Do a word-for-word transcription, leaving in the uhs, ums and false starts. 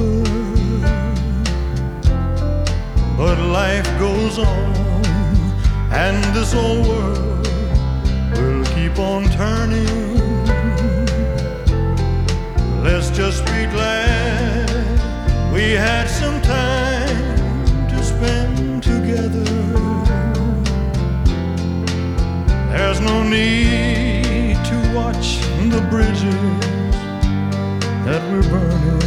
But life goes on, and this old world will keep on turning. Let's just be glad we had some time to spend together. There's no need to watch the bridges that we're burning.